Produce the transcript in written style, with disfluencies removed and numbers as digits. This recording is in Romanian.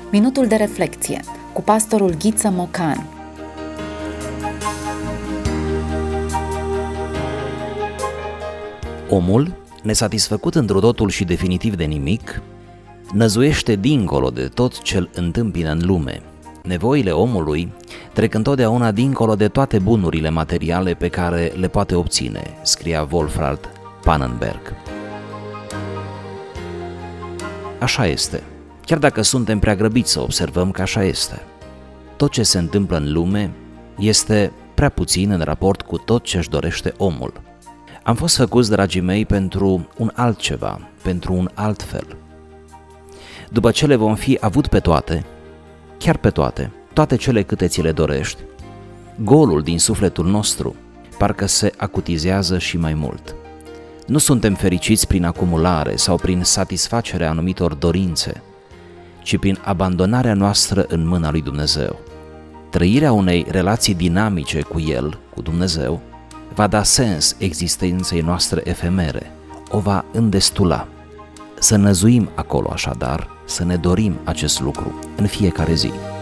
Minutul de reflecție cu pastorul Ghiță Mocan. Omul, nesatisfăcut întru totul și definitiv de nimic, năzuiește dincolo de tot ce îl întâmpină în lume. Nevoile omului trec întotdeauna dincolo de toate bunurile materiale pe care le poate obține, scria Wolfhard Pannenberg. Așa este. Chiar dacă suntem prea grăbiți să observăm că așa este. Tot ce se întâmplă în lume este prea puțin în raport cu tot ce își dorește omul. Am fost făcuți, dragii mei, pentru un altceva, pentru un alt fel. După ce le vom fi avut pe toate, chiar pe toate, toate cele câte ți le dorești, golul din sufletul nostru parcă se acutizează și mai mult. Nu suntem fericiți prin acumulare sau prin satisfacerea anumitor dorințe, ci prin abandonarea noastră în mâna lui Dumnezeu. Trăirea unei relații dinamice cu El, cu Dumnezeu, va da sens existenței noastre efemere, o va îndestula. Să năzuim acolo așadar, să ne dorim acest lucru în fiecare zi.